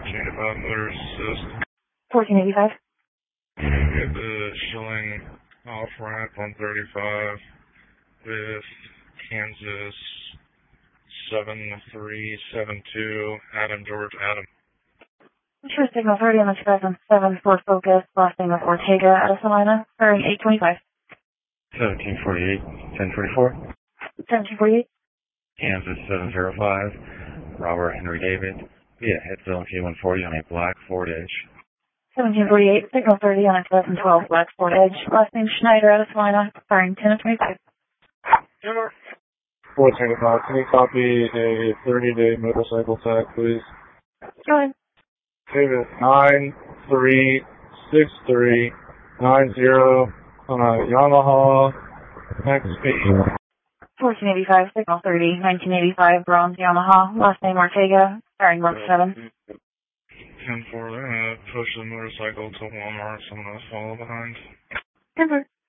1485 motor assist. 1485. Get the Schilling off ramp on 35 with Kansas 7372, Adam George Adam. Sure, signal 30 on the 2007 Ford Focus, last name of Ortega, out of Salina, bearing 825. 1748, 1044. 1748. Kansas 705, Robert Henry David, via Headzone K140 on a black Ford Edge. 1748, signal 30 on a 2012 black Ford Edge, last name Schneider, out of Salina, bearing 10 of 25. 425, can you copy a 30-day motorcycle tag, please? Go ahead. David 936390 on a Yamaha XP. 1485, signal 30, 1985, bronze Yamaha, last name Ortega, bearing 17. 10-4, they're going to push the motorcycle to Walmart, so I'm going to follow behind. 10-4.